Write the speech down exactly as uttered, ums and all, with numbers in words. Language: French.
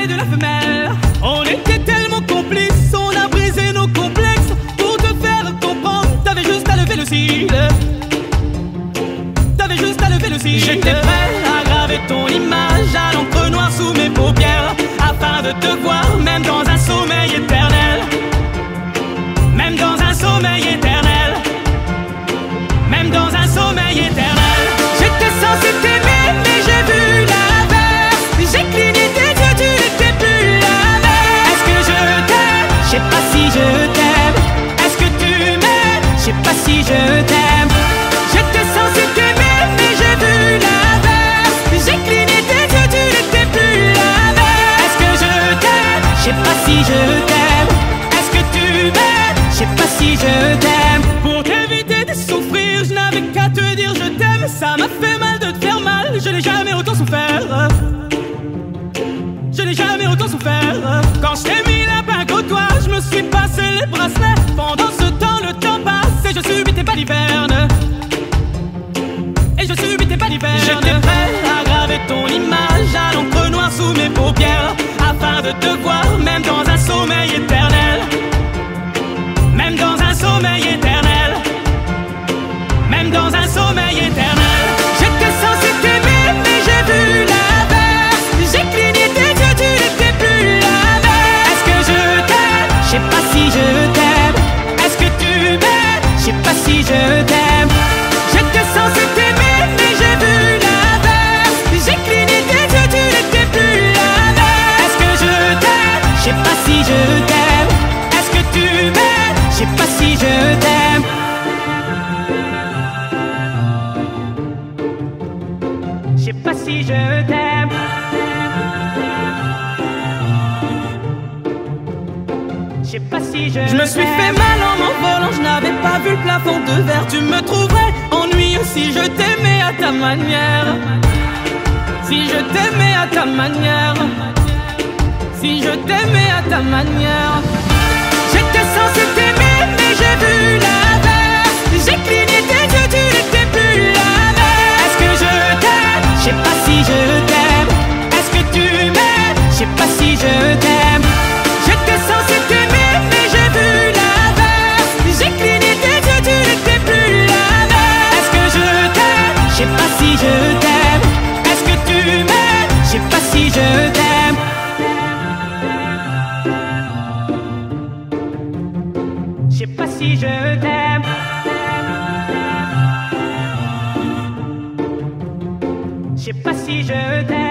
et de la femelle. On était tellement complices, on a brisé nos complexes. Pour te faire comprendre, t'avais juste à lever le cil. T'avais juste à lever le cil. J'étais prêt à graver ton image à l'encre noire sous mes paupières, afin de te voir même dans un sommeil éternel. Même dans un sommeil éternel. Même dans un sommeil éternel. J'étais censé t'aimer mais j'ai vu l'inverse. J'ai cligné tes yeux, tu n'étais plus la même. Est-ce que je t'aime? Je sais pas si je t'aime. Est-ce que tu m'aimes? Je sais pas si je t'aime. J'étais censé t'aimer mais j'ai vu l'inverse. J'ai cligné tes yeux, tu n'étais plus la même. Est-ce que je t'aime? Je sais pas si je t'aime. Est-ce que tu m'aimes? Je sais pas si je t'aime. Pour t'éviter de souffrir, je n'avais qu'à te dire je t'aime. Ça m'a fait mal de te faire mal, je n'ai jamais autant souffert. Je n'ai jamais autant souffert. Quand je t'ai mis la bague au doigt, je me suis passé les bracelets. Pendant ce temps, le temps passe et je subis tes balivernes. Et je subis tes balivernes. J'étais prêt à graver ton image à l'encre noire sous mes paupières, afin de te voir même dans un sommeil éternel. Même dans un sommeil éternel. Même dans un sommeil éternel. J'étais censé t'aimer mais j'ai vu l'inverse. J'ai cligné tes yeux, tu n'étais plus la même. Est-ce que je t'aime? Je sais pas si je t'aime. Est-ce que tu m'aimes? Je sais pas si je t'aime. J'étais censé t'aimer mais j'ai vu l'inverse. J'ai cligné tes yeux, tu n'étais plus la même. Est-ce que je t'aime? Je sais pas si je t'aime. Est-ce que tu m'aimes? Je sais pas si je t'aime. Je sais pas si je t'aime. Je sais pas si je Je me suis fait mal en m'envolant, je n'avais pas vu le plafond de verre. Tu me trouverais ennuyeux si je t'aimais à ta manière. Si je t'aimais à ta manière. Si je t'aimais à ta manière. J'étais censé t'aimer mais j'ai vu l'inverse. J'ai cligné tes yeux, tu n'étais plus la même. Est-ce que je t'aime? Je sais pas si je t'aime. Est-ce que tu m'aimes? Je sais pas si je t'aime. J'étais censé t'aimer mais j'ai vu l'inverse. J'ai cligné tes yeux, tu n'étais plus la même. Est-ce que je t'aime? Je sais pas si je t'aime. Est-ce que tu m'aimes? Je sais pas si je t'aime. Je sais pas si je t'aime. Je sais pas si je t'aime.